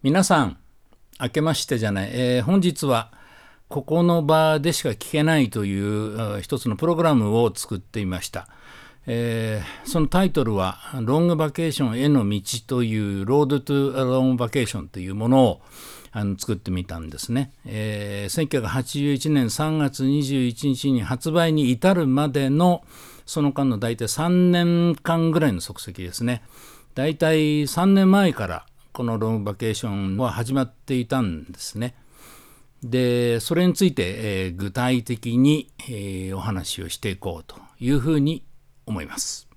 皆さん、明けましてじゃない、本日はここの場でしか聞けないという一つのプログラムを作っていました。そのタイトルはロングバケーションへの道というロードトゥロングバケーションというものを作ってみたんですね。1981年3月21日に発売に至るまでのその間の大体3年間ぐらいの足跡ですね。大体3年前からこのロングバケーションは始まっていたんですね。で、それについて、具体的に、お話をしていこうというふうに思います。